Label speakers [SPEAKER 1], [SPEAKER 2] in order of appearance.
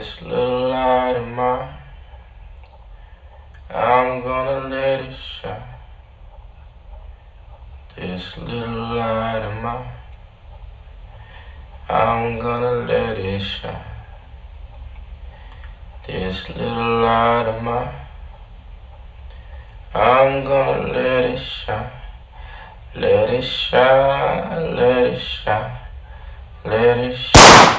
[SPEAKER 1] This little light of mine, I'm gonna let it shine. This little light of mine, I'm gonna let it shine. This little light of mine, I'm gonna let it shine. Let it shine, let it shine, let it shine.